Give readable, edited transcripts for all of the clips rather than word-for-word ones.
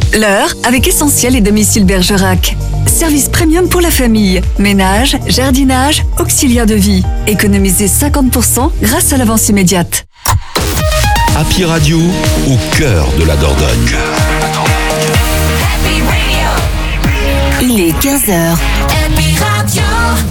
L'heure avec Essentiel et Domicile Bergerac. Service premium pour la famille. Ménage, jardinage, auxiliaire de vie. Économisez 50% grâce à l'avance immédiate. Happy Radio, au cœur de la Dordogne. Il est 15h. Happy Radio.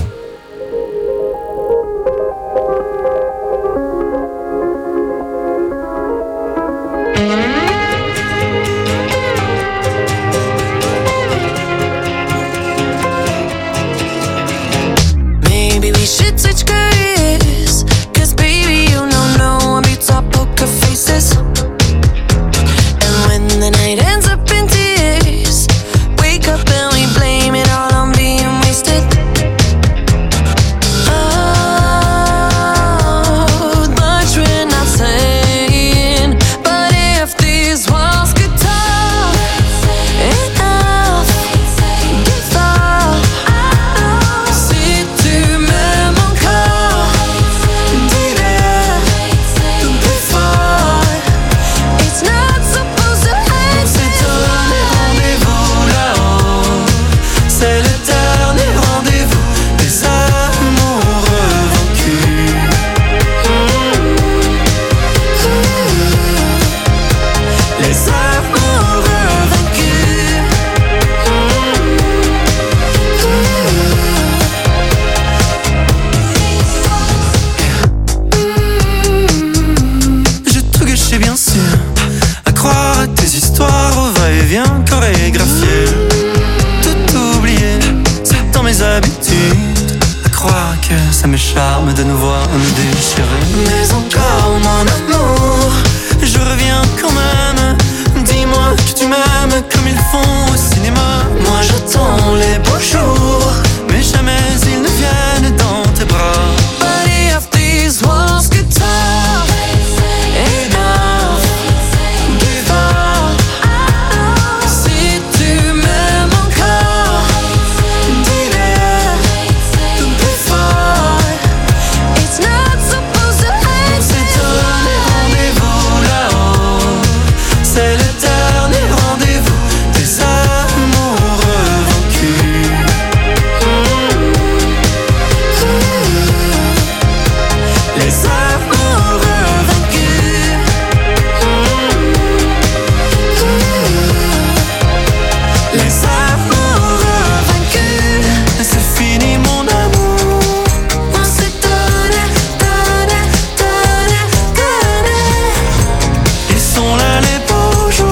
Maybe we should switch careers, 'cause baby, you know no one beats our poker faces. And when the night ends up in tears, wake up and we blame it all on being wasted. Oh, much we're not saying, but if these walls could talk, enough, give up. Si tu m'aimes encore, dis-le plus fort. It's not supposed to end. C'est donné rendez-vous là-haut. C'est le dernier rendez-vous des amoureux vaincus. Les amoureux vaincus. J'ai tout gâché bien sûr, à croire à tes histoires au va-et-vient chorégraphié. Tout oublié, c'est dans mes habitudes, à croire que ça me charme de nous voir nous déchirer. Mais encore mon amour, je reviens quand même. Dis-moi que tu m'aimes comme ils font au cinéma. Moi j'attends les beaux jours, mais jamais ils ne viennent dans tes bras. But if these walls could talk, enough, give up. Si tu m'aimes encore, dis-le plus fort. It's not supposed to end. C'est donné rendez-vous là-haut. C'est le dernier rendez-vous des amoureux vaincus. Les amoureux vaincus. Les amoureux vaincus. C'est fini mon amour. On s'est donné, donné, donné, donné. Ils sont là les beaux jours.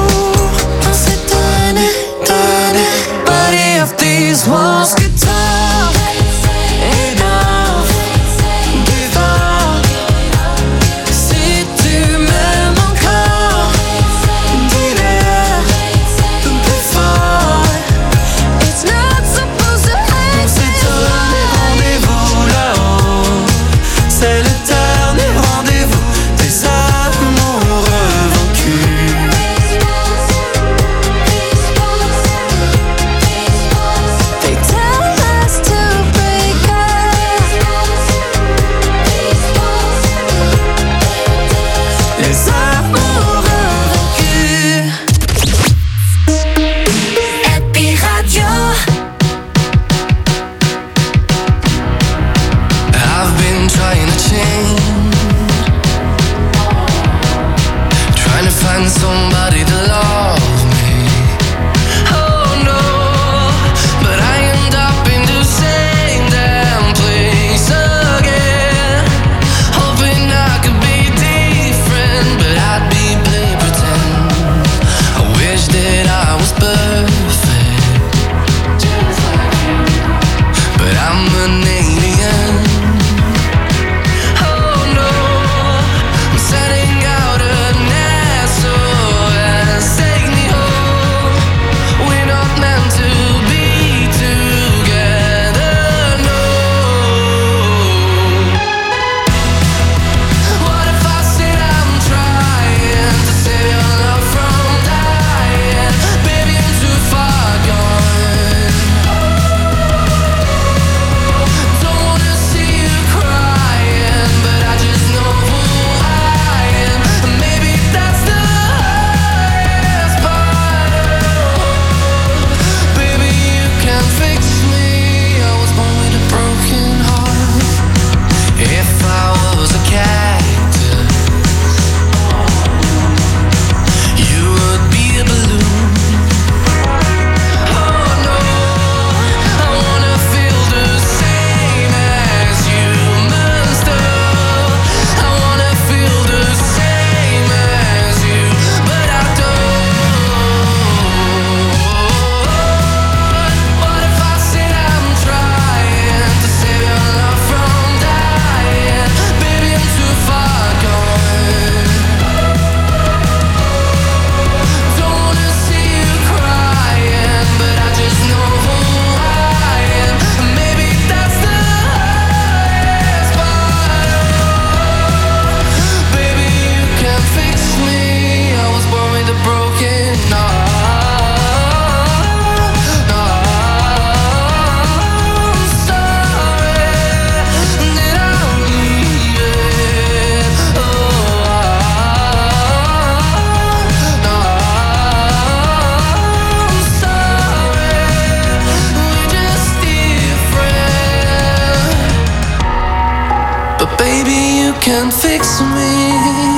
can fix me.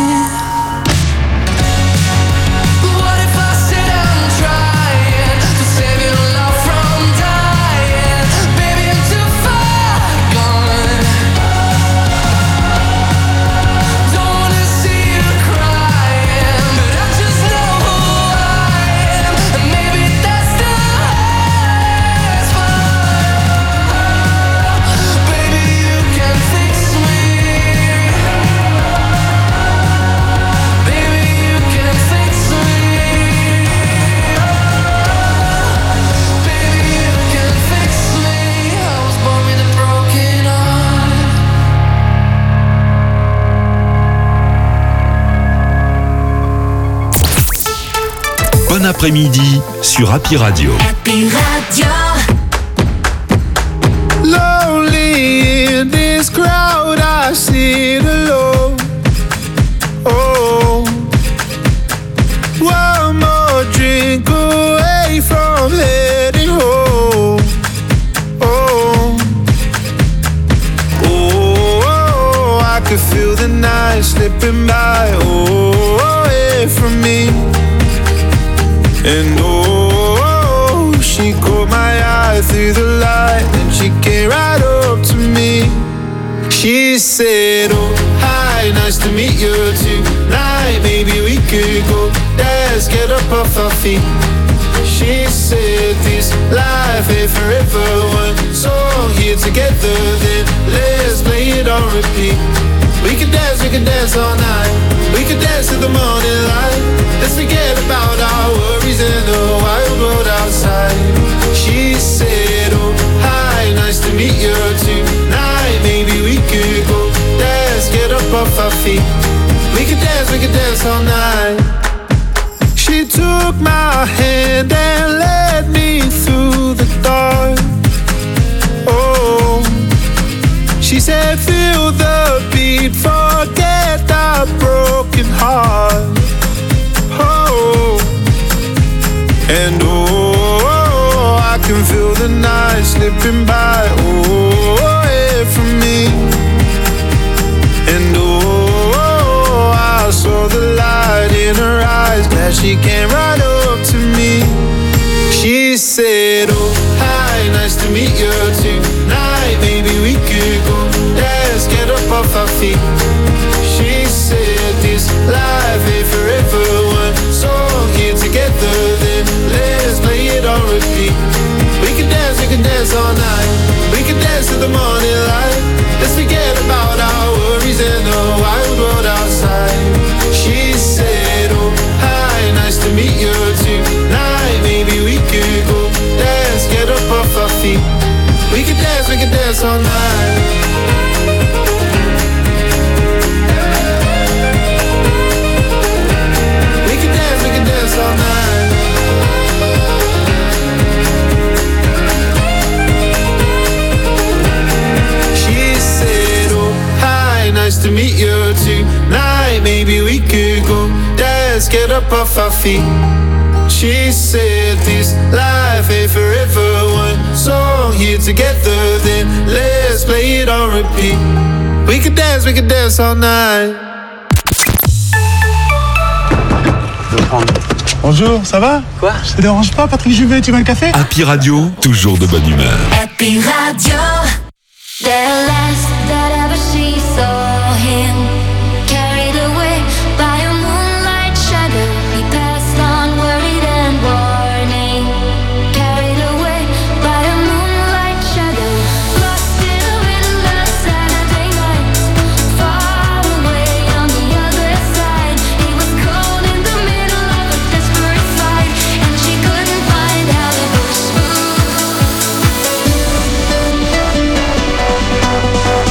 Bon après-midi sur Happy Radio. Happy Radio. Lonely in this crowd, I sit alone. Oh, one more drink away from heading home. Oh, oh, I could feel the night slipping by. Oh, away from me. And oh, she caught my eye through the light, and she came right up to me. She said, oh, hi, nice to meet you tonight. Maybe we could go dance, get up off our feet. She said, this life ain't forever. One song here together, then let's play it on repeat. We could dance all night. We could dance to the morning light. Let's forget about our worries in the wild world outside. She said, oh, hi, nice to meet you tonight. Maybe we could go dance, get up off our feet. We could dance all night. She took my hand and led me through the dark. Oh, she said, feel the beat, forget our broken heart. Oh, and oh, I can feel the night slipping by. Oh, away from me. And oh, I saw the light in her eyes, glad she came right up to me. She said, oh, hi, nice to meet you tonight. Maybe we could go dance, get up off our feet. She said, this life ain't forever. One song here together, then let's play it on repeat. We can dance all night. We can dance to the morning light. Let's forget about our worries and the wild world outside. She said, oh, hi, nice to meet you tonight. Maybe we could go dance, get up off our feet. We can dance all night. We can dance all night. She said, oh, hi, nice to meet you tonight. Maybe we could go dance, get up off our feet. She said, this life ain't forever. One song here together, then let's play it on repeat. We could dance all night. Bonjour, ça va? Quoi? Ça te dérange pas, Patrick Juvet, tu veux un café? Happy Radio, toujours de bonne humeur. Happy Radio. The last that ever she saw him, carried away by a moonlight shadow. He passed on worried and warning, carried away by a moonlight shadow. Lost in a windless Saturday night, far away on the other side. He was cold in the middle of a desperate fight, and she couldn't find how to push through.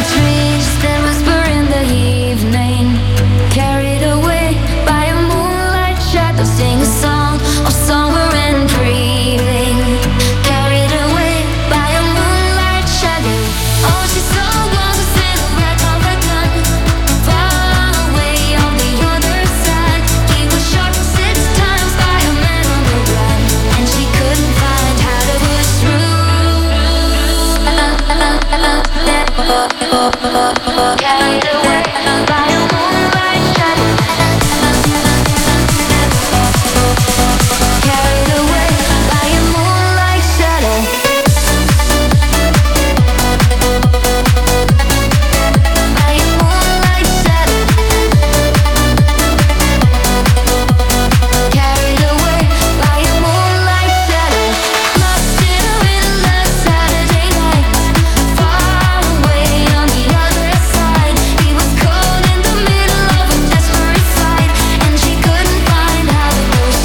trees that whisper in the evening, carried away by a moonlight shadow. Sing a song of summer and breathing, carried away by a moonlight shadow. Oh, she's so long to silhouette of a gun, far away on the other side. He was shot 6 times by a man on the run, and she couldn't find how to push through. Carried away by a moonlight shadow. Carried away by a moonlight shadow. By a moonlight shadow. Carried away by a moonlight shadow. Lost in a windless Saturday night, far away on the other side. He was caught in the middle of a desperate fight, and she couldn't find how to push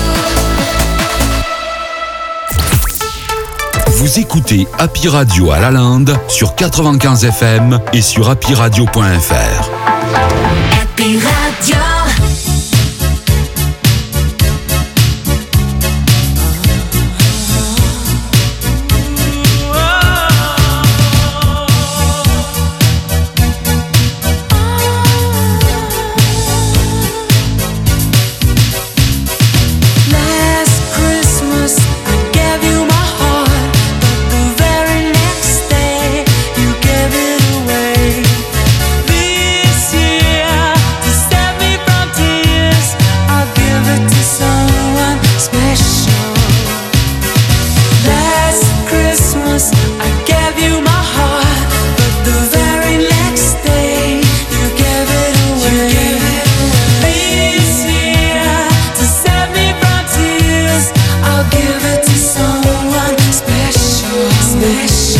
through. Vous écoutez Happy Radio à Lalande sur 95 FM et sur happyradio.fr. Happy Radio. Last Christmas I gave you my heart, but the very next day you gave it away. This year, to save me from tears, I'll give it to someone special. Last Christmas I gave you my heart, but the very next day you gave it away. This year, to save me from tears, I'll give it to someone special. Special.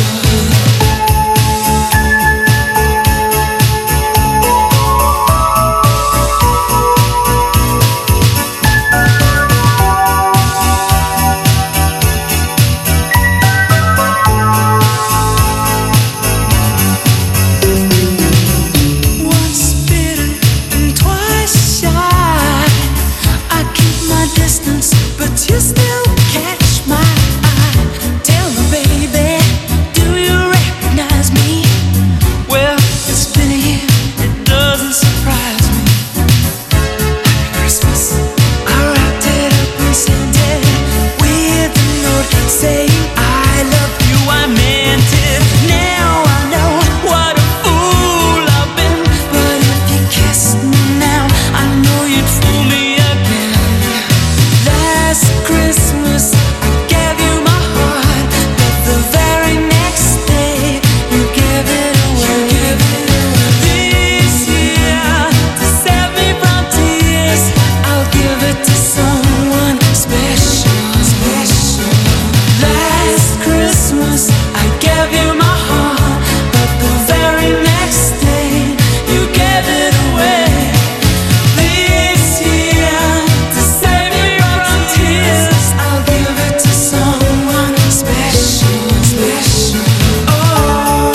Once bitten and twice shy, I keep my distance, but you still catch my eye. Tell me, baby, do you recognize me? Well, it's been a year, it doesn't surprise me. Happy Christmas. I wrapped it up and sent it with a note saying I love you, I meant it. Now I know what a fool I've been, but if you kissed me now, I know you'd fool me again. Last Christmas I gave you my heart, but the very next day you gave it away. This year, to save me from tears, I'll give it to someone special. Special. Last Christmas I gave you my heart, but the very next day you gave it away. This year, to save me from tears, I'll give it to someone special. Special. Oh,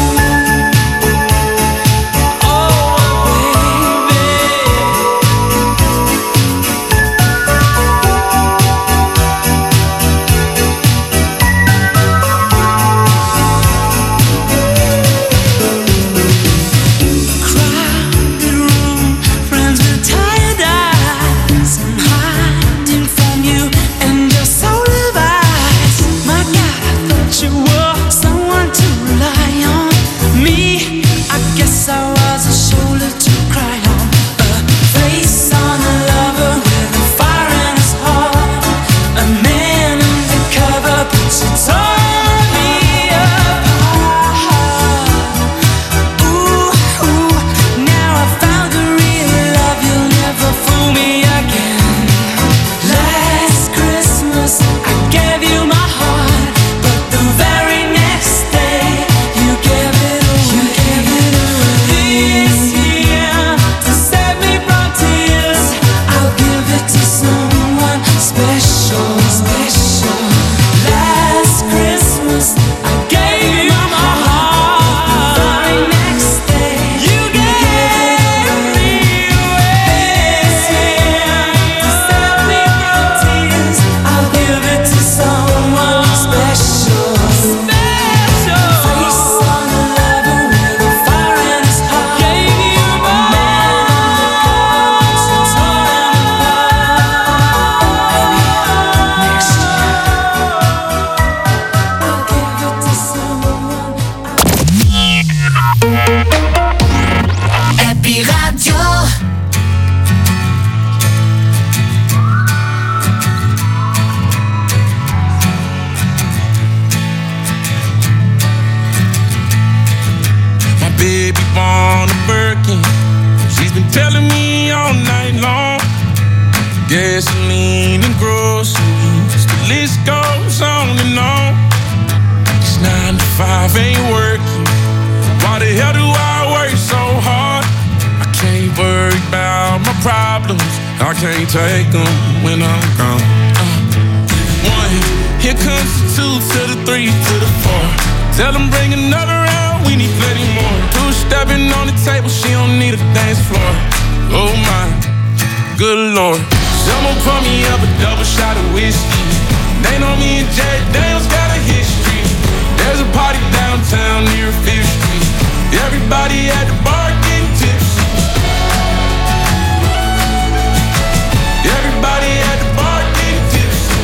crowded room, friends with tired eyes. I'm hiding from you and your soul divides. My God, I thought you were someone to rely on. Me, I guess I was a shoulder to cry on, a face on a lover with a fire in his heart, a man undercover, but you tore me apart. Ooh, now I found the real love, you'll never fool me again. Last Christmas I gave you my heart, but the very working. She's been telling me all night long. Gasoline and groceries, the list goes on and on. 'Cause 9 to 5 ain't working. Why the hell do I work so hard? I can't worry about my problems. I can't take them when I'm gone. 1, here comes the 2 to the 3 to the 4. Tell them bring another round, we need plenty more. 2 stepping on the table, she don't need a dance floor. Oh my, good Lord. Someone pour me up a double shot of whiskey. They know me and Jack Daniels got a history. There's a party downtown near 5th Street. Everybody at the bar getting tipsy. Everybody at the bar getting tipsy.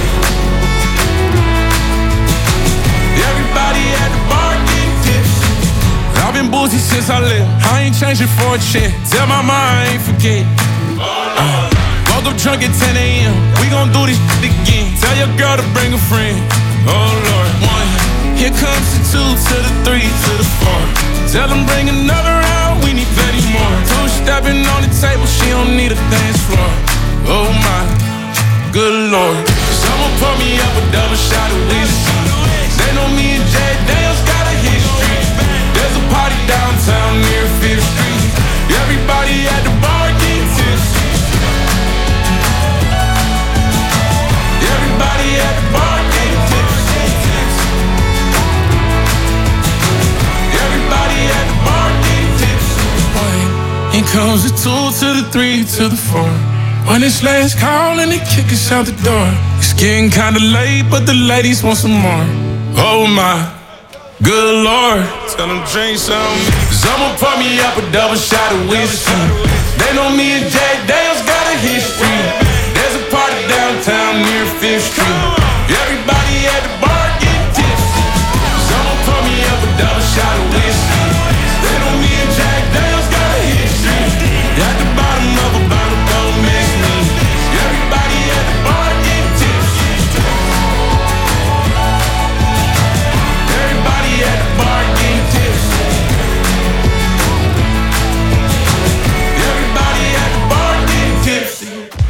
Everybody at the bar getting tipsy. I've been boozy since I left. I ain't changing for a check. Tell my mom I ain't forget. Woke up drunk at 10 a.m. We gon' do this shit again. Tell your girl to bring a friend. Oh Lord. 1, here comes the 2 to the 3 to the 4. Tell them bring another round, we need plenty more. 2 stepping on the table, she don't need a dance floor. Oh my, good Lord. Someone pour me up a double shot of whiskey. They know me and Jack Daniels got a history. There's a party downtown near 5th Street. Everybody at the bar getting tipsy. Everybody at the bar getting tipsy. Everybody at the bar getting tipsy. Here comes the 2 to the 3 to the 4. When it's last call and they kick us out the door. It's getting kinda late, but the ladies want some more. Oh my, good Lord. Tell them drink some. Someone pour me up a double shot of whiskey. They know me and Jack Daniels got a history. There's a party downtown near 5th Street. Everybody at the bar getting tipsy. Someone pour me up a double shot of whiskey. They know me and Jack Daniels got a history. At the bottom of a bottle, don't miss me. Everybody at the bar getting tipsy. Everybody at the bar getting tipsy. Everybody at the bar getting tipsy.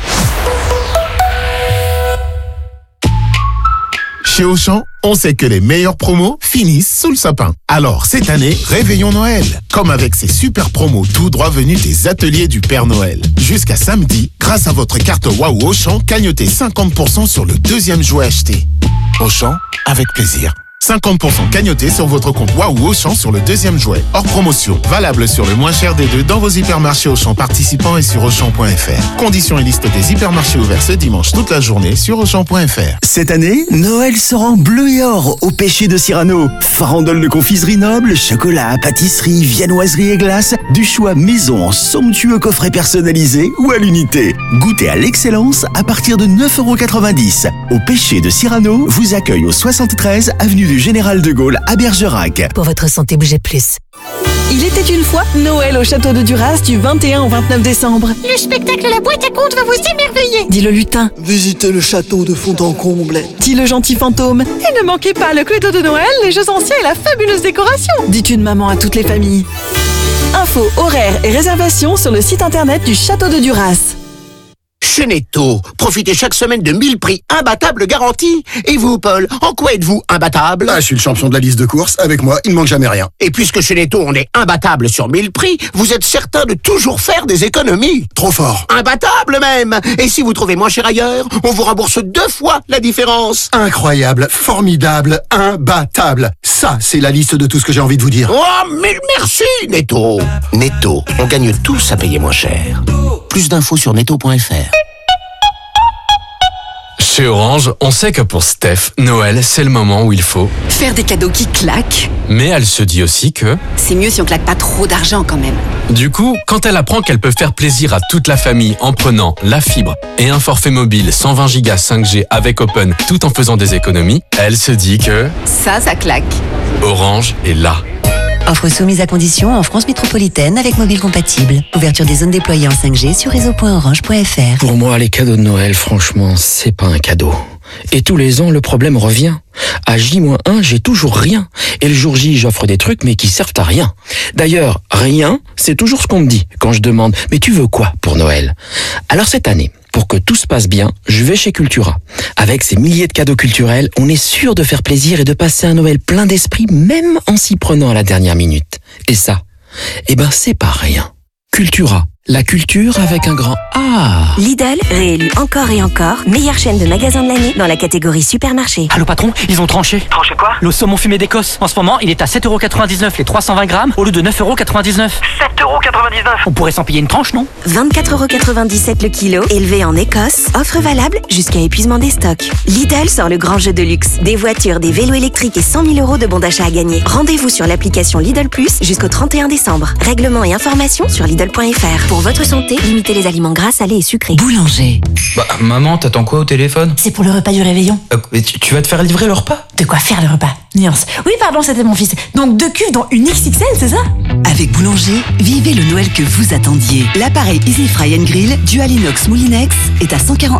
Chez Auchan, on sait que les meilleures promos finissent sous le sapin. Alors, cette année, réveillons Noël. Comme avec ces super promos tout droit venus des ateliers du Père Noël. Jusqu'à samedi, grâce à votre carte Waouh Auchan, cagnotez 50% sur le 2e jouet acheté. Auchan, avec plaisir. 50% cagnoté sur votre compte Waouh Auchan sur le 2e jouet. Hors promotion. Valable sur le moins cher des 2 dans vos hypermarchés Auchan participants et sur Auchan.fr. Conditions et liste des hypermarchés ouverts ce dimanche toute la journée sur Auchan.fr. Cette année, Noël sera en bleu et or au Pêcher de Cyrano. Farandole de confiserie noble, chocolat, pâtisserie, viennoiserie et glace, du choix maison en somptueux coffrets personnalisés ou à l'unité. Goûtez à l'excellence à partir de 9,90 €. Au Pêcher de Cyrano vous accueille au 73 avenue du Général de Gaulle à Bergerac. Pour votre santé, bougez plus. Il était une fois Noël au château de Duras du 21 au 29 décembre. Le spectacle La Boîte à Contes va vous émerveiller. Dit le lutin. Visitez le château de fond en comble. Dit le gentil fantôme. Et ne manquez pas le Cluedo de Noël, les jeux anciens et la fabuleuse décoration. Dit une maman à toutes les familles. Infos, horaires et réservations sur le site internet du château de Duras. Chez Netto, profitez chaque semaine de 1000 prix imbattables garantis. Et vous, Paul, en quoi êtes-vous imbattable? Je suis le champion de la liste de courses. Avec moi, il ne manque jamais rien. Et puisque chez Netto, on est imbattable sur 1000 prix, vous êtes certain de toujours faire des économies. Trop fort. Imbattable même. Et si vous trouvez moins cher ailleurs, on vous rembourse 2 fois la différence. Incroyable, formidable, imbattable. Ça, c'est la liste de tout ce que j'ai envie de vous dire. Oh, mais merci, Netto. Netto, on gagne tous à payer moins cher. Plus d'infos sur netto.fr. Chez Orange, on sait que pour Steph, Noël, c'est le moment où il faut faire des cadeaux qui claquent. Mais elle se dit aussi que c'est mieux si on claque pas trop d'argent quand même. Du coup, quand elle apprend qu'elle peut faire plaisir à toute la famille en prenant la fibre et un forfait mobile 120 Go 5G avec Open tout en faisant des économies, elle se dit que ça claque. Orange est là. Offre soumise à condition en France métropolitaine avec mobile compatible. Ouverture des zones déployées en 5G sur réseau.orange.fr. Pour moi, les cadeaux de Noël, franchement, c'est pas un cadeau. Et tous les ans, le problème revient. À J-1, j'ai toujours rien. Et le jour J, j'offre des trucs, mais qui servent à rien. D'ailleurs, rien, c'est toujours ce qu'on me dit quand je demande « Mais tu veux quoi pour Noël ?» Alors cette année, pour que tout se passe bien, je vais chez Cultura. Avec ces milliers de cadeaux culturels, on est sûr de faire plaisir et de passer un Noël plein d'esprit, même en s'y prenant à la dernière minute. Et ça, c'est pas rien. Cultura. La culture avec un grand A. Lidl, réélu encore et encore, meilleure chaîne de magasins de l'année dans la catégorie supermarché. Allô patron, ils ont tranché. Tranché quoi? Le saumon fumé d'Écosse. En ce moment, il est à 7,99€ les 320 grammes au lieu de 9,99€. 7,99€? On pourrait s'en payer une tranche, non? 24,97€ le kilo, élevé en Écosse. Offre valable jusqu'à épuisement des stocks. Lidl sort le grand jeu de luxe. Des voitures, des vélos électriques et 100 000 € de bons d'achat à gagner. Rendez-vous sur l'application Lidl Plus jusqu'au 31 décembre. Règlement et informations sur Lidl.fr. Pour votre santé, limitez les aliments gras, salés et sucrés. Boulanger. Maman, t'attends quoi au téléphone? C'est pour le repas du réveillon. Tu vas te faire livrer le repas? De quoi faire le repas? Nuance. Oui, pardon, c'était mon fils. Donc 2 cuves dans une XXL, c'est ça? Avec Boulanger, vivez le Noël que vous attendiez. L'appareil Easy Fry & Grill Dual Inox Moulinex est à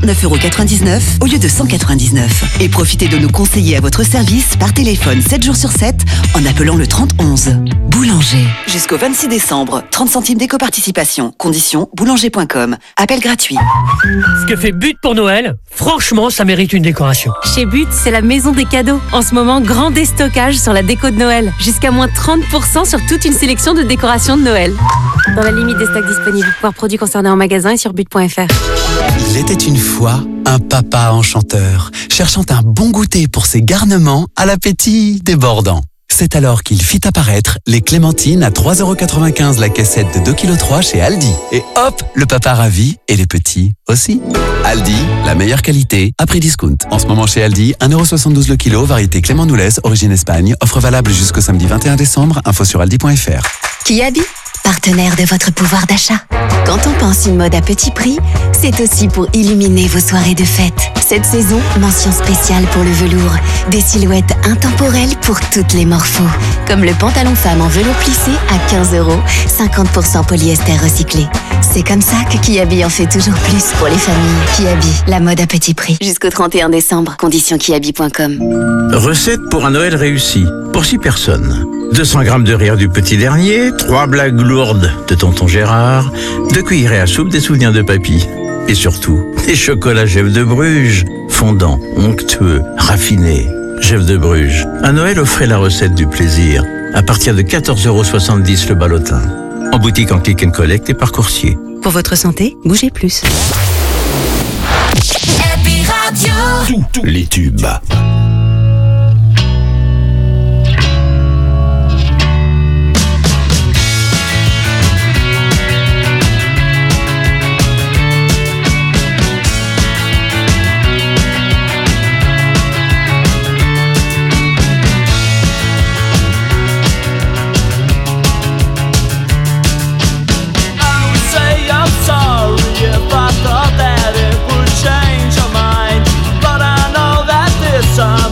149,99€ au lieu de 199. Et profitez de nos conseillers à votre service par téléphone 7 jours sur 7 en appelant le 3011. Boulanger. Jusqu'au 26 décembre, 30 centimes d'éco-participation. Conditions boulanger.com. Appel gratuit. Ce que fait But pour Noël, franchement, ça mérite une décoration. Chez But, c'est la maison des cadeaux. En ce moment, grand déstockage sur la déco de Noël. Jusqu'à moins 30% sur toute une sélection de décorations de Noël. Dans la limite des stocks disponibles. Voir produits concernés en magasin et sur but.fr. Il était une fois un papa enchanteur, cherchant un bon goûter pour ses garnements à l'appétit débordant. C'est alors qu'il fit apparaître les clémentines à 3,95€ la caissette de 2,3 kg chez Aldi. Et hop, le papa ravi et les petits aussi. Aldi, la meilleure qualité à prix discount. En ce moment chez Aldi, 1,72€ le kilo, variété Clément Noulez, origine Espagne. Offre valable jusqu'au samedi 21 décembre. Info sur aldi.fr. Kiabi, partenaire de votre pouvoir d'achat. Quand on pense une mode à petit prix, c'est aussi pour illuminer vos soirées de fête. Cette saison, mention spéciale pour le velours. Des silhouettes intemporelles pour toutes les morphos. Comme le pantalon femme en velours plissé à 15€, 50% polyester recyclé. C'est comme ça que Kiabi en fait toujours plus pour les familles. Kiabi, la mode à petit prix. Jusqu'au 31 décembre. Conditions kiabi.com. Recette pour un Noël réussi. Pour 6 personnes. 200 grammes de rire du petit dernier, 3 blagues lourdes de tonton Gérard, 2 cuillerées à soupe des souvenirs de papy. Et surtout, des chocolats Gève de Bruges, fondants, onctueux, raffinés. Gève de Bruges. À Noël, offrez la recette du plaisir. À partir de 14,70€ le ballotin. En boutique, en click and collect et par coursier. Pour votre santé, bougez plus. Happy Radio. Tous les tubes. Change your mind, but I know that this time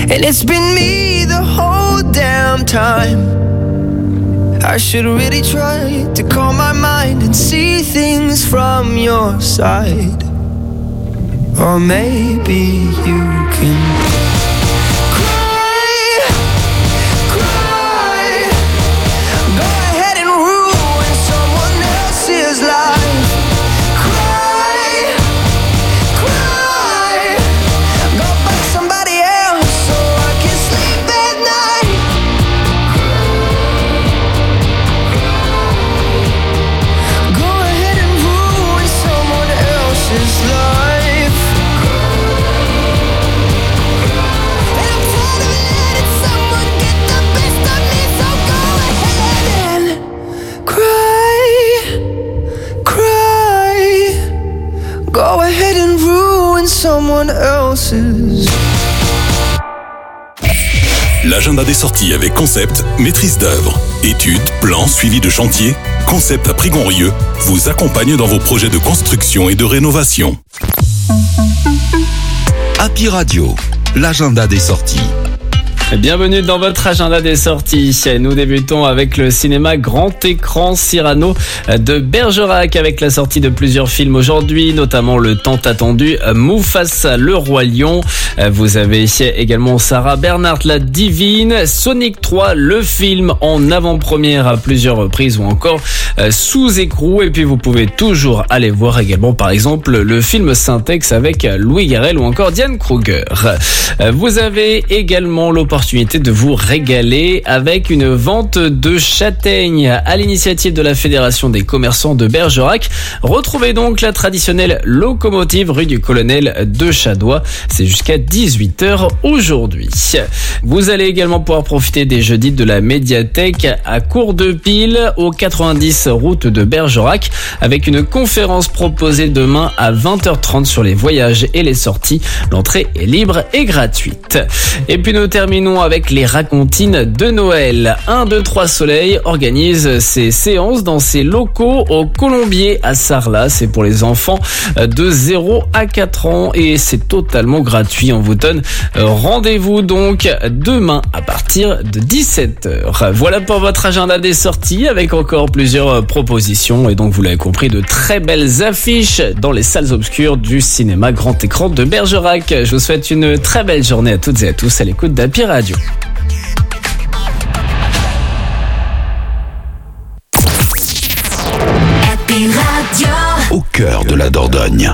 And it's been me the whole damn time. I should really try to calm my mind and see things from your side. Or maybe you can cry, cry. Go ahead and ruin someone else's life. Cry, cry. Go find somebody else so I can sleep at night. Go ahead and ruin someone else's life. Go ahead and ruin someone else's. L'agenda des sorties avec Concept, maîtrise d'œuvre, études, plans, suivi de chantier. Concept à Prigonrieux vous accompagne dans vos projets de construction et de rénovation. Happy Radio, l'agenda des sorties. Bienvenue dans votre agenda des sorties. Nous débutons avec le cinéma grand écran Cyrano de Bergerac avec la sortie de plusieurs films aujourd'hui, notamment le tant attendu Mufasa le Roi Lion. Vous avez également Sarah Bernhardt la Divine, Sonic 3 le film en avant-première à plusieurs reprises ou encore sous écrou. Et puis vous pouvez toujours aller voir également par exemple le film Syntex avec Louis Garrel ou encore Diane Kruger. Vous avez également l'opportunité de vous régaler avec une vente de châtaignes à l'initiative de la Fédération des commerçants de Bergerac. Retrouvez donc la traditionnelle locomotive rue du Colonel de Chadois. C'est jusqu'à 18h aujourd'hui. Vous allez également pouvoir profiter des jeudis de la médiathèque à Cours-de-Pile au 90 route de Bergerac avec une conférence proposée demain à 20h30 sur les voyages et les sorties. L'entrée est libre et gratuite. Et puis nous terminons avec les racontines de Noël. 1, 2, 3 Soleil organise ses séances dans ses locaux au Colombier à Sarlat. C'est pour les enfants de 0 à 4 ans et c'est totalement gratuit. On vous donne rendez-vous donc demain à partir de 17h. Voilà pour votre agenda des sorties avec encore plusieurs propositions et donc vous l'avez compris, de très belles affiches dans les salles obscures du cinéma grand écran de Bergerac. Je vous souhaite une très belle journée à toutes et à tous à l'écoute d'Happy Radio. Happy Radio. Au cœur de la Dordogne.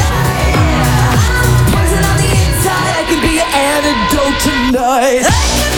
Tonight.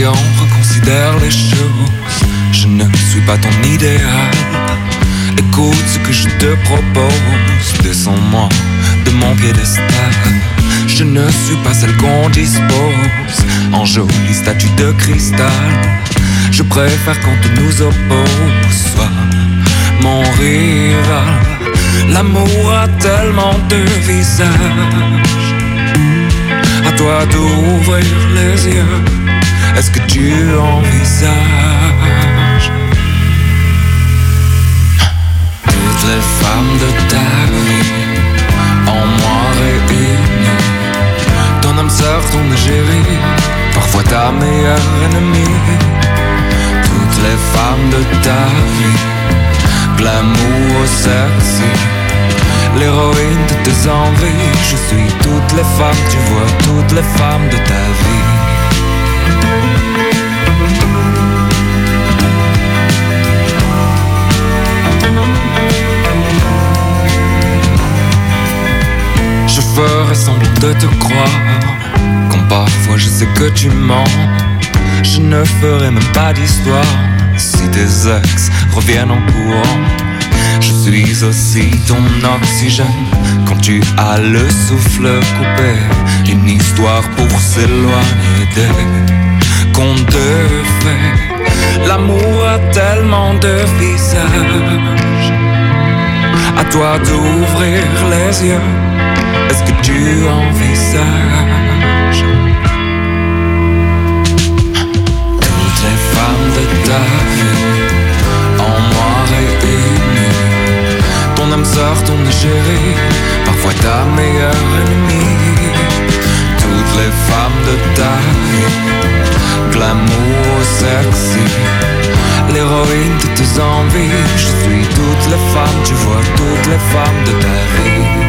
Viens, on reconsidère les choses. Je ne suis pas ton idéal. Écoute ce que je te propose. Descends-moi de mon piédestal. Je ne suis pas celle qu'on dispose en jolie statue de cristal. Je préfère quand tout nous oppose. Sois mon rival. L'amour a tellement de visages. À toi d'ouvrir les yeux. Est-ce que tu envisages toutes les femmes de ta vie en moi réunies? Ton âme sœur, ton égérie, parfois ta meilleure ennemie. Toutes les femmes de ta vie, glamour sexy, l'héroïne de tes envies. Je suis toutes les femmes, tu vois, toutes les femmes de ta vie. Je ferai semblant de te croire, quand parfois je sais que tu mens. Je ne ferai même pas d'histoire si tes ex reviennent en courant. Je suis aussi ton oxygène quand tu as le souffle coupé. Une histoire pour s'éloigner des contes de fées. L'amour a tellement de visages. À toi d'ouvrir les yeux. Est-ce que tu envisages toutes les femmes de ta vie en moi réunies? Ton âme sœur, ton égérie, parfois ta meilleure ennemie. Toutes les femmes de ta vie, glamour sexy, l'héroïne de tes envies. Je suis toutes les femmes, tu vois, toutes les femmes de ta vie.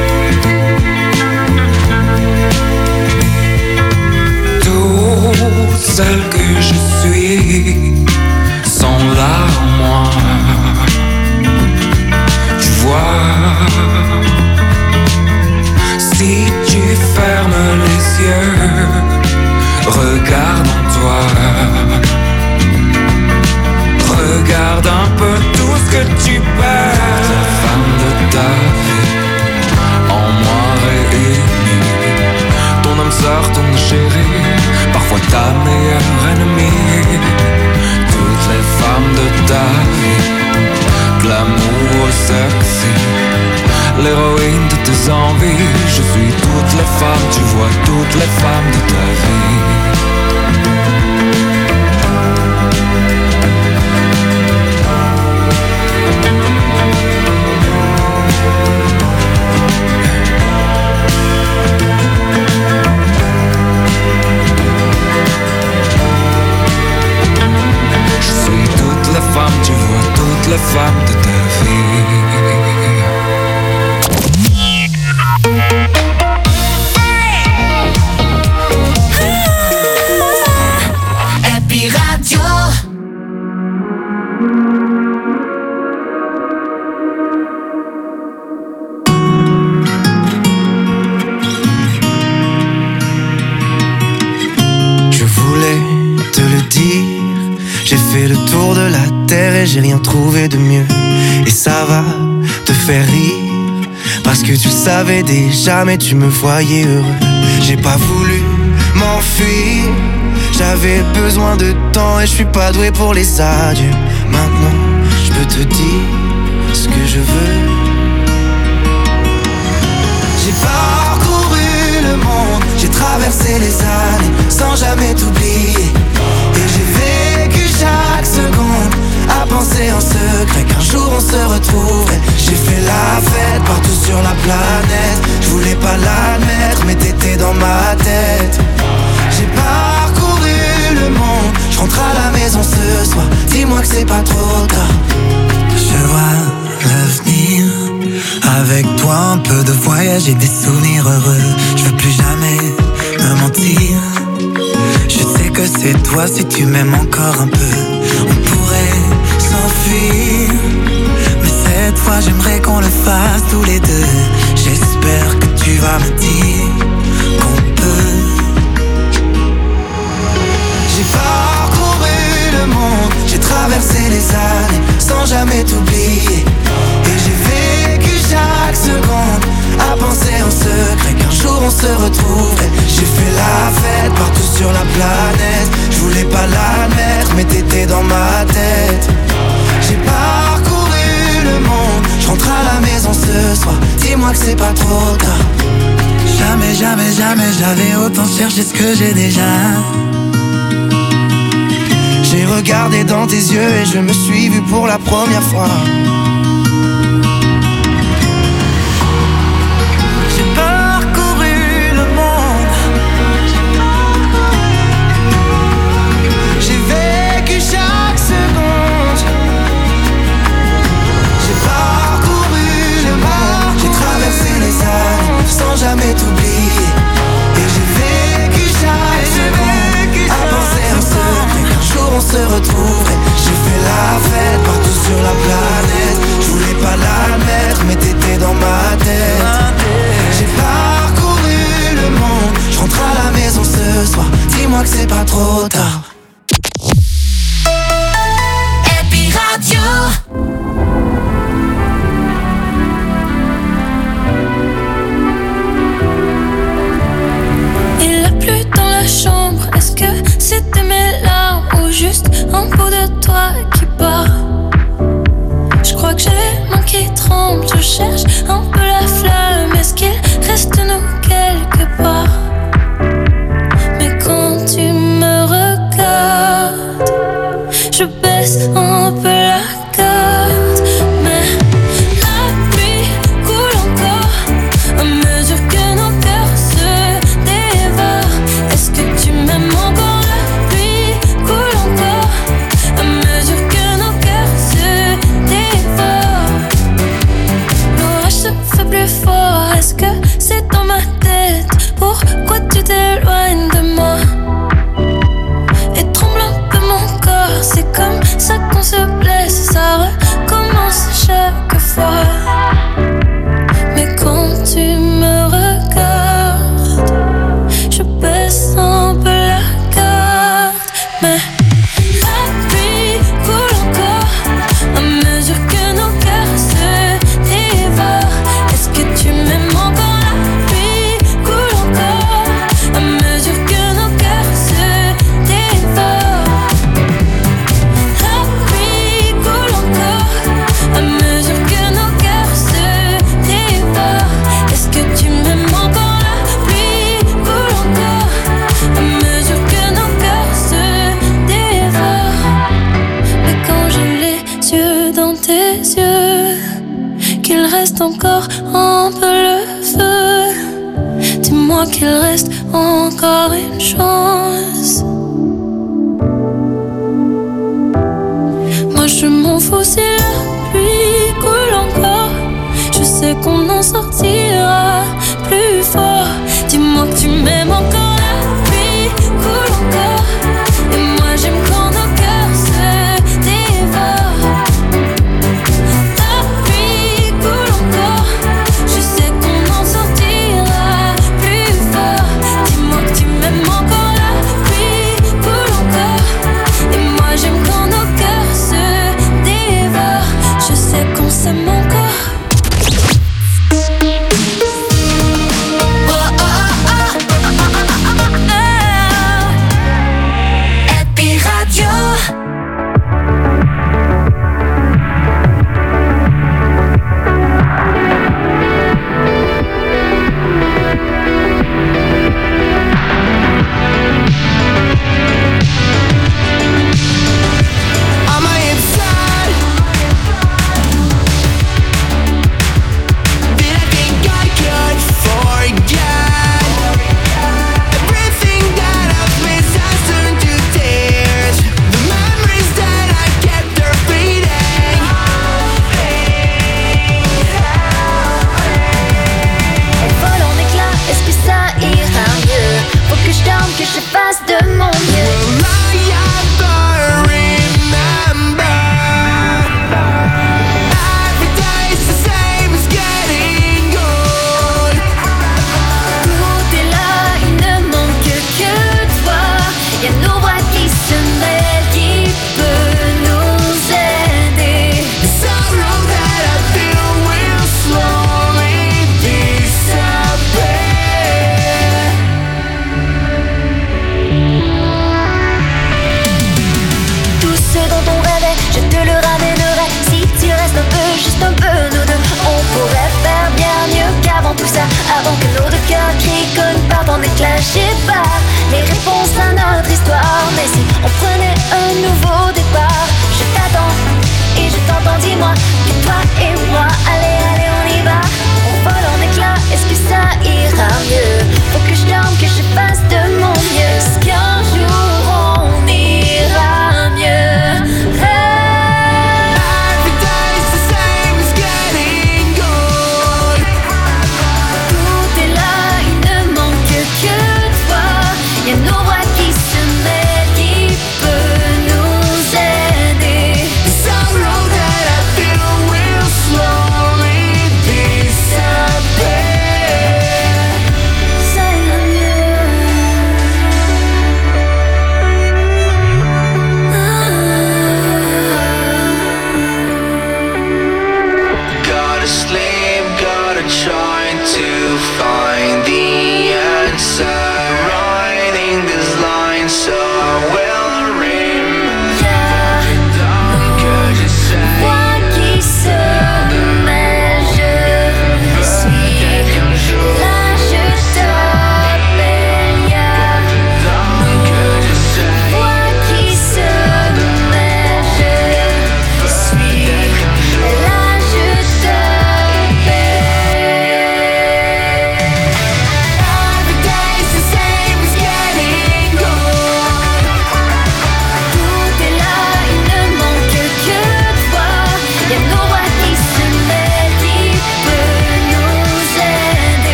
Toutes celles que je suis sont là en moi. Tu vois, si tu fermes les yeux, regarde en toi. Regarde un peu tout ce que tu perds. La femme de ta vie, en moi réunie. Ton âme sœur, ton chéri, parfois ta meilleure ennemie. Toutes les femmes de ta vie, glamour sexy, l'héroïne de tes envies. Je suis toutes les femmes, tu vois, toutes les femmes de ta vie. Tu vois toutes les femmes de ta vie. Happy Radio. Je voulais te le dire. J'ai fait le tour de la terre et j'ai rien trouvé de mieux. Et ça va te faire rire, parce que tu le savais déjà, mais tu me voyais heureux. J'ai pas voulu m'enfuir, j'avais besoin de temps et je suis pas doué pour les adieux. Maintenant, je peux te dire ce que je veux. J'ai parcouru le monde, j'ai traversé les années sans jamais t'oublier. Et j'ai vécu chaque seconde à penser en secret qu'un jour on se retrouverait. J'ai fait la fête partout sur la planète. Je voulais pas l'admettre mais t'étais dans ma tête. J'ai parcouru le monde, je rentre à la maison ce soir. Dis-moi que c'est pas trop tard. Je vois l'avenir avec toi, un peu de voyage et des souvenirs heureux. Je veux plus jamais me mentir. Je sais que c'est toi si tu m'aimes encore un peu. On pourrait s'enfuir, mais cette fois j'aimerais qu'on le fasse tous les deux. J'espère que tu vas me dire qu'on peut. J'ai pas jamais t'oublier. Et j'ai vécu chaque seconde à penser en secret qu'un jour on se retrouverait. J'ai fait la fête partout sur la planète. Je voulais pas l'admettre mais t'étais dans ma tête. J'ai parcouru le monde, je rentre à la maison ce soir. Dis-moi que c'est pas trop tard. Jamais, jamais, jamais j'avais autant cherché ce que j'ai déjà. J'ai regardé dans tes yeux et je me suis vu pour la première fois. J'ai parcouru le monde, j'ai vécu chaque seconde. J'ai parcouru le monde, j'ai traversé les années sans jamais t'oublier. Et j'ai vécu chaque seconde à penser en secret qu'un jour on se retrouverait. J'ai fait la fête partout sur la planète. Je voulais pas l'admettre mais t'étais dans ma tête. J'ai parcouru le monde, je rentre à la maison ce soir. Dis-moi que c'est pas trop tard. Happy Radio. Il a plu dans la chambre, est-ce que c'était mes larmes ou juste un bout de toi qui part? Je crois que j'ai les mains qui tremblent, je cherche un peu la flamme, est-ce qu'il reste nous quelque part? Mais quand tu me regardes, je baisse un peu la garde. Mais la pluie coule encore à mesure que nos cœurs se dévorent. Est-ce que tu m'aimes encore? La pluie coule encore à mesure que nos cœurs se dévorent. L'orage se fait plus fort, est-ce que c'est dans ma tête? Pourquoi tu t'éloignes de moi? Et tremble un peu mon corps, c'est comme ça qu'on se blesse, ça recommence chaque fois. Mais quand tu me regardes, je baisse un peu la garde. Mais la pluie coule encore à mesure que nos cœurs se dévorent. Est-ce que tu m'aimes encore? La pluie coule encore à mesure que nos cœurs se dévorent. La pluie coule encore à mesure que nos cœurs se dévorent. Est-ce que tu m'aimes encore? La pluie coule encore à mesure que nos cœurs se dévorent. Mais quand j'ai les yeux dans tes yeux, qu'il reste encore un peu le feu, dis-moi qu'il reste encore une chance. Moi je m'en fous si la pluie coule encore, je sais qu'on en sortira plus fort. Dis-moi que tu m'aimes encore. La pluie coule encore et moi j'aime quand nos cœurs se dévorent. La pluie coule encore, je sais qu'on en sortira plus fort. Dis-moi que tu m'aimes encore. La pluie coule encore et moi j'aime quand nos cœurs se dévorent. Je sais qu'on s'aime encore.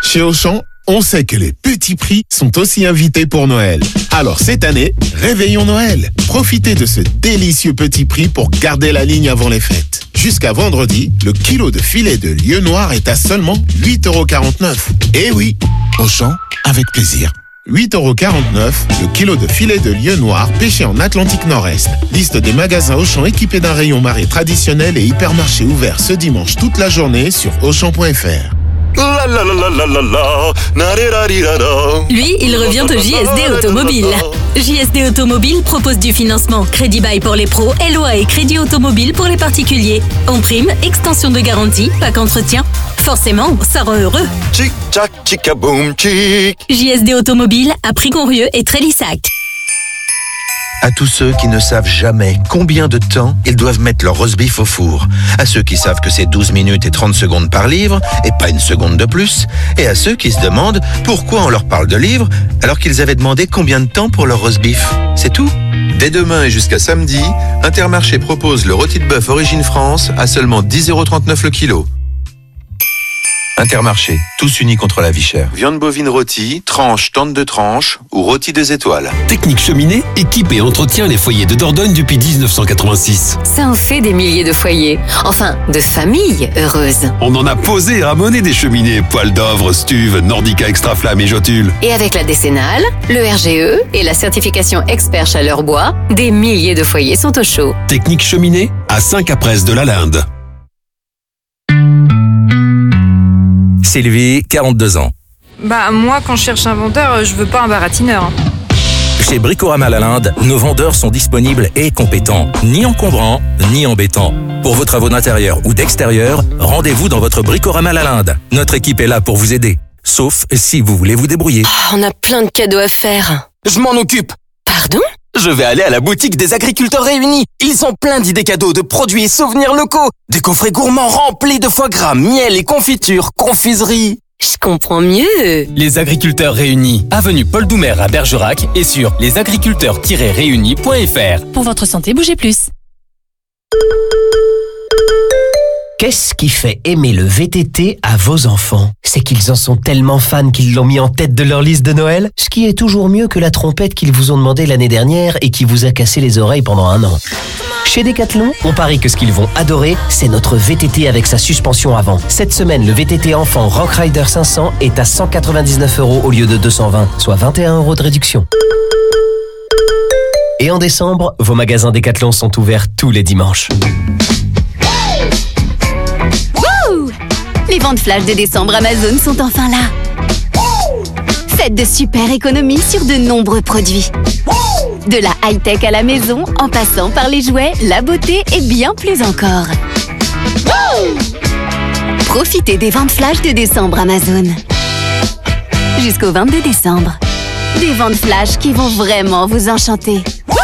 Chez Auchan, on sait que les petits prix sont aussi invités pour Noël. Alors cette année, réveillons Noël. Profitez de ce délicieux petit prix pour garder la ligne avant les fêtes. Jusqu'à vendredi, le kilo de filet de lieu noir est à seulement 8,49 €. Eh oui, Auchan, avec plaisir. 8,49 € le kilo de filet de lieu noir pêché en Atlantique Nord-Est. Liste des magasins Auchan équipés d'un rayon marée traditionnel et hypermarché ouvert ce dimanche toute la journée sur Auchan.fr. Lui, il revient au JSD Automobile. JSD Automobile propose du financement, crédit bail pour les pros, LOA et crédit automobile pour les particuliers. En prime, extension de garantie, pack entretien. Forcément, ça rend heureux. Tchic tchac tchica boum tchic. JSD Automobile à Prigonrieux et Trélissac. À tous ceux qui ne savent jamais combien de temps ils doivent mettre leur roast beef au four. À ceux qui savent que c'est 12 minutes et 30 secondes par livre et pas une seconde de plus. Et à ceux qui se demandent pourquoi on leur parle de livres alors qu'ils avaient demandé combien de temps pour leur roast beef. C'est tout. Dès demain et jusqu'à samedi, Intermarché propose le rôti de bœuf Origine France à seulement 10,39 € le kilo. Intermarché, tous unis contre la vie chère. Viande bovine rôtie, tranche, tente de tranche ou rôti 2 étoiles. Technique Cheminée équipe et entretient les foyers de Dordogne depuis 1986. Ça en fait des milliers de foyers. Enfin, de familles heureuses. On en a posé et ramoné des cheminées, poêles d'Ovre, Stuve, Nordica Extra Flamme et Jotule. Et avec la décennale, le RGE et la certification expert chaleur bois, des milliers de foyers sont au chaud. Technique Cheminée à Saint-Caprès de la Linde. Sylvie, 42 ans. Bah moi quand je cherche un vendeur, je veux pas un baratineur. Chez Bricorama Lalinde, nos vendeurs sont disponibles et compétents, ni encombrants, ni embêtants. Pour vos travaux d'intérieur ou d'extérieur, rendez-vous dans votre Bricorama Lalinde. Notre équipe est là pour vous aider, sauf si vous voulez vous débrouiller. On a plein de cadeaux à faire. Je m'en occupe. Pardon ? Je vais aller à la boutique des agriculteurs réunis. Ils ont plein d'idées cadeaux, de produits et souvenirs locaux. Des coffrets gourmands remplis de foie gras, miel et confitures, confiseries. Je comprends mieux. Les agriculteurs réunis, avenue Paul Doumer à Bergerac et sur lesagriculteurs-réunis.fr. Pour votre santé, bougez plus. Qu'est-ce qui fait aimer le VTT à vos enfants? C'est qu'ils en sont tellement fans qu'ils l'ont mis en tête de leur liste de Noël, ce qui est toujours mieux que la trompette qu'ils vous ont demandé l'année dernière et qui vous a cassé les oreilles pendant 1 an. Chez Decathlon, on parie que ce qu'ils vont adorer, c'est notre VTT avec sa suspension avant. Cette semaine, le VTT enfant Rock Rider 500 est à 199 € au lieu de 220, soit 21 € de réduction. Et en décembre, vos magasins Decathlon sont ouverts tous les dimanches. Les ventes flash de décembre Amazon sont enfin là. Faites de super économies sur de nombreux produits. De la high-tech à la maison, en passant par les jouets, la beauté et bien plus encore. Profitez des ventes flash de décembre Amazon. Jusqu'au 22 décembre. Des ventes flash qui vont vraiment vous enchanter.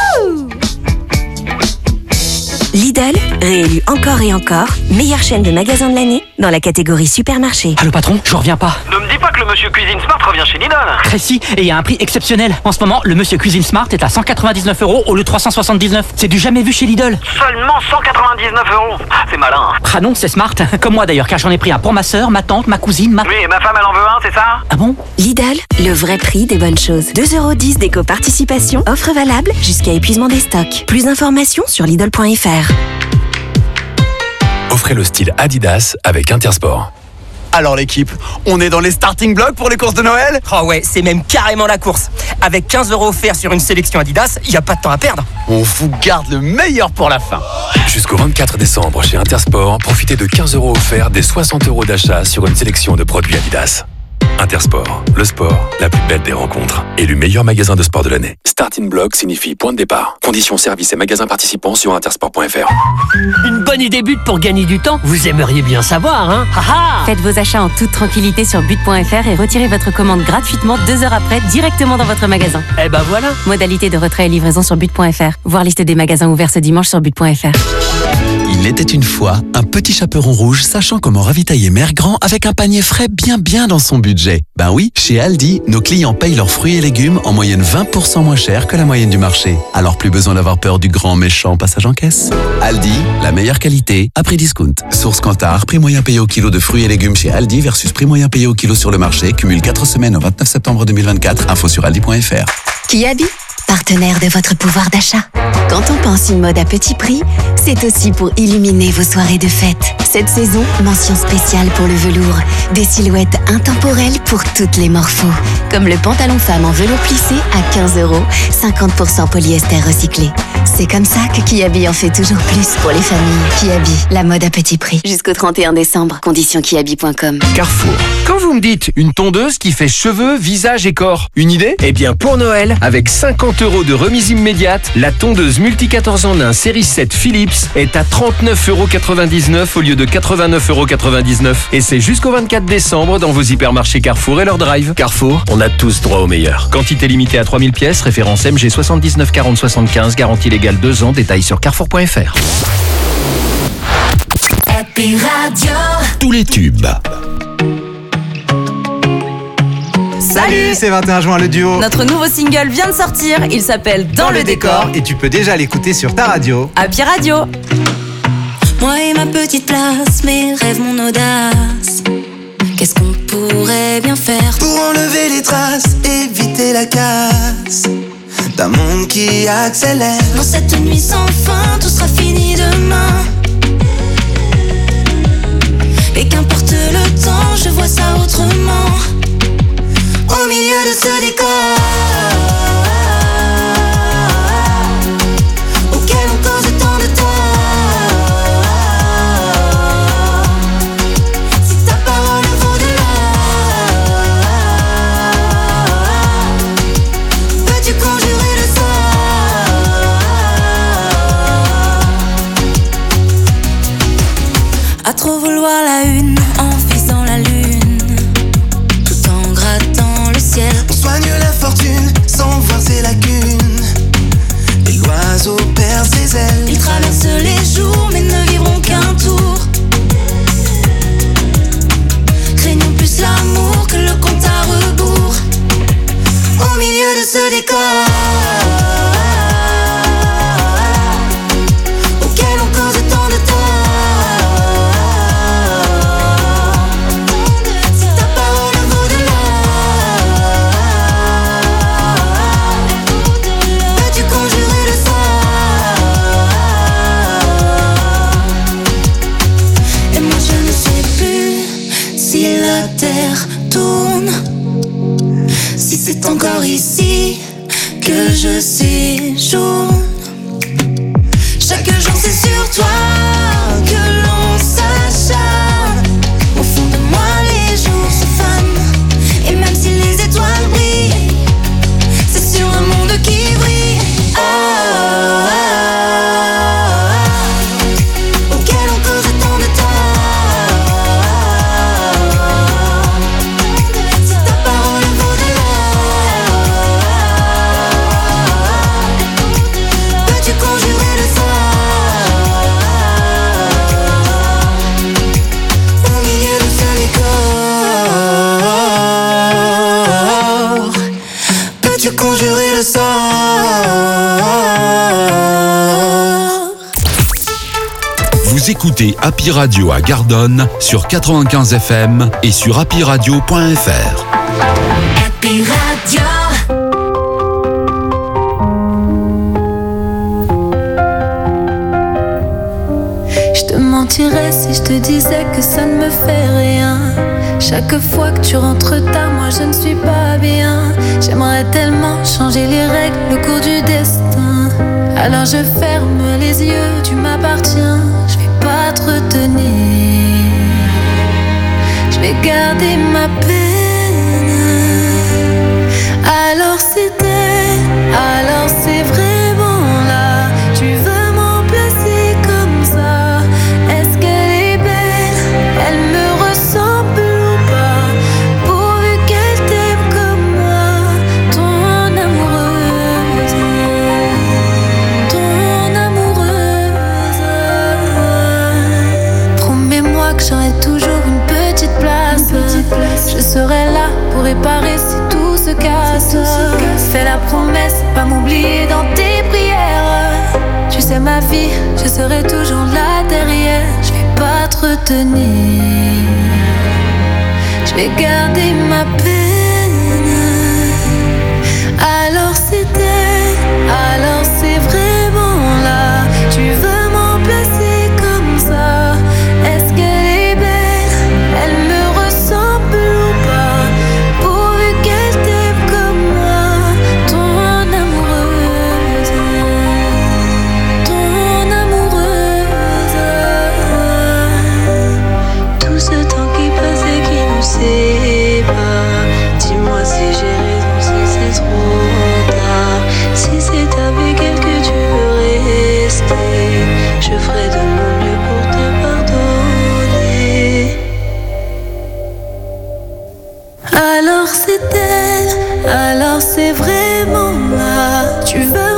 Lidl, réélu encore et encore, meilleure chaîne de magasins de l'année dans la catégorie supermarché. Allô patron, je reviens pas. Ne me dis pas que le monsieur Cuisine Smart revient chez Lidl. Précis, et il y a un prix exceptionnel. En ce moment, le monsieur Cuisine Smart est à 199 € au lieu de 379. C'est du jamais vu chez Lidl. Seulement 199 €. C'est malin. Ah non, c'est smart. Comme moi d'ailleurs, car j'en ai pris un pour ma sœur, ma tante, ma cousine, Oui, et ma femme elle en veut un, c'est ça? Ah bon? Lidl, le vrai prix des bonnes choses. 2,10 € d'éco-participation, offre valable jusqu'à épuisement des stocks. Plus d'informations sur Lidl.fr. Offrez le style Adidas avec Intersport. Alors l'équipe, on est dans les starting blocks pour les courses de Noël? Oh ouais, c'est même carrément la course. Avec 15 € offerts sur une sélection Adidas, il n'y a pas de temps à perdre. On vous garde le meilleur pour la fin. Jusqu'au 24 décembre chez Intersport, profitez de 15 € offerts des 60 € d'achat sur une sélection de produits Adidas. Intersport, le sport, la plus belle des rencontres. Élu meilleur magasin de sport de l'année. Starting block signifie point de départ. Conditions, services et magasins participants sur intersport.fr. Une bonne idée but pour gagner du temps. Vous aimeriez bien savoir, hein? Faites vos achats en toute tranquillité sur but.fr et retirez votre commande gratuitement 2 heures après directement dans votre magasin. Eh ben voilà. Modalité de retrait et livraison sur but.fr. Voir liste des magasins ouverts ce dimanche sur but.fr. Il Il était une fois un petit chaperon rouge sachant comment ravitailler Mère Grand avec un panier frais bien dans son budget. Ben oui, chez Aldi, nos clients payent leurs fruits et légumes en moyenne 20% moins cher que la moyenne du marché. Alors plus besoin d'avoir peur du grand méchant passage en caisse. Aldi, la meilleure qualité à prix discount. Source Kantar, prix moyen payé au kilo de fruits et légumes chez Aldi versus prix moyen payé au kilo sur le marché. Cumule 4 semaines au 29 septembre 2024. Info sur aldi.fr. Kiabi, partenaire de votre pouvoir d'achat. Quand on pense une mode à petit prix, c'est aussi pour illuminer vos soirées de fête. Cette saison, mention spéciale pour le velours. Des silhouettes intemporelles pour toutes les morphos. Comme le pantalon femme en velours plissé à 15 €, 50% polyester recyclé. C'est comme ça que Kiabi en fait toujours plus pour les familles. Kiabi, la mode à petit prix. Jusqu'au 31 décembre. Conditions kiabi.com. Carrefour. Quand vous me dites une tondeuse qui fait cheveux, visage et corps, une idée ? Eh bien pour Noël, avec 50 € de remise immédiate, la tondeuse multi 14 en 1 série 7 Philips est à 39,99 € au lieu de 89,99 €. Et c'est jusqu'au 24 décembre dans vos hypermarchés Carrefour et leur drive. Carrefour, on a tous droit au meilleur. Quantité limitée à 3000 pièces, référence MG 79 40 75, garantie légale 2 ans, détails sur carrefour.fr. Happy Radio. Tous les tubes. Salut, c'est 21 juin, le duo. Notre nouveau single vient de sortir, il s'appelle Dans le décor. Et tu peux déjà l'écouter sur ta radio. Happy Radio. Moi et ma petite place, mes rêves, mon audace. Qu'est-ce qu'on pourrait bien faire pour enlever les traces, éviter la casse d'un monde qui accélère. Dans cette nuit sans fin, tout sera fini demain. Et qu'importe le temps, je vois ça autrement. Au milieu de ce décor auquel on cause tant de temps. Si ta parole vaut de l'or, peux-tu conjurer le sort? À trop vouloir la une, en visant la lune, tout en grattant le ciel. On soigne la fortune sans voir ses lacunes. Et l'oiseau perd ses ailes. Ils traversent les jours mais ne vivront qu'un tour. Craignons plus l'amour que le compte à rebours. Au milieu de ce décor auquel on cause tant de temps. Si c'est encore ici que je séjourne, chaque jour c'est sur toi que l'on s'acharne. Au fond de moi les jours se fanent, et même si les étoiles brillent, c'est sur un monde qui brille. Auquel on cause tant de temps. Conjurer le sort. Vous écoutez Happy Radio à Gardonne sur 95 FM et sur happyradio.fr. Happy Radio. Je te mentirais si je te disais que ça ne me fait rien. Chaque fois que tu rentres tard, moi je ne suis pas bien. J'aimerais tellement changer les règles, le cours du destin. Alors je ferme les yeux, tu m'appartiens. Je vais pas te retenir, je vais garder ma peine. Alors c'est vraiment là. Tu veux m'en placer comme ça. Est-ce qu'elle est belle? Elle me ressemble ou pas? Pourvu qu'elle t'aime comme moi, ton amoureuse, ton amoureuse. serai là pour réparer si tout se casse. Fais la promesse, pas m'oublier dans tes prières. Tu sais ma vie, je serai toujours là derrière. Je vais pas te retenir, je vais garder ma peine. Alors c'est elle, alors c'est vraiment là. Tu veux m'en placer comme ça? Est-ce qu'elle est belle? Elle me ressemble ou pas? Pourvu qu'elle t'aime comme moi, ton amoureuse, ton amoureuse. Tout ce temps qui passe et qui nous sépare, dis-moi si j'ai raison, si c'est trop tard. Si c'est avec elle que tu veux rester, je ferai de mon mieux pour te pardonner. Alors c'est elle, alors c'est vraiment là. Tu veux